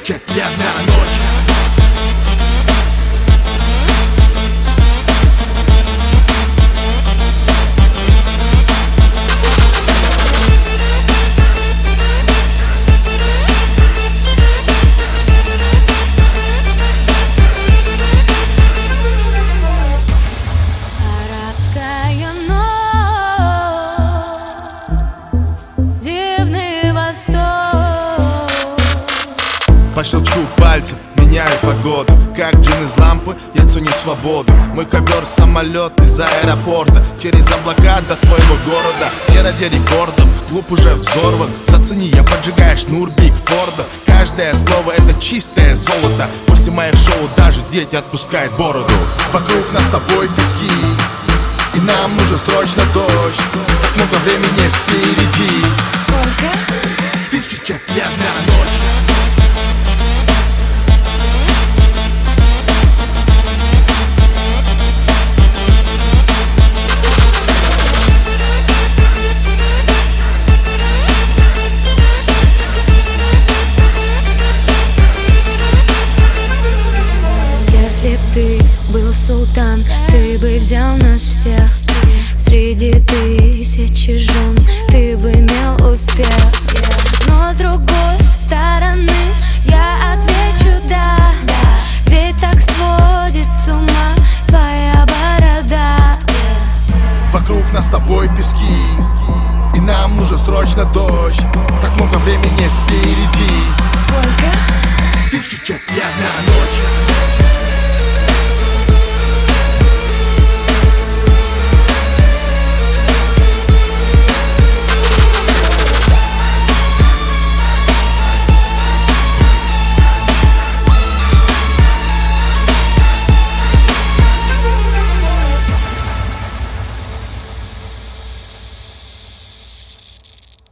Тысяча и одна ночь. Арабская ночь, дивный восток. По щелчку пальцев меняю погоду. Как джин из лампы, я ценю свободу. Мой ковер самолет из аэропорта, через облака до твоего города. Не ради рекордов, клуб уже взорван. Зацени, я поджигаю шнур Бигфорда. Каждое слово это чистое золото. После моих шоу даже дети отпускают бороду. Вокруг нас с тобой пески, и нам нужен срочно дождь. Так много времени впереди. Сколько? Тысяча и одна ночь. Если б ты был султан, ты бы взял нас всех. Среди тысячи жен ты бы имел успех. Но с другой стороны я отвечу да, ведь так сводит с ума твоя борода. Вокруг нас с тобой пески, и нам нужен срочно дождь. Так много времени впереди. Сколько? Тысяча и одна ночь.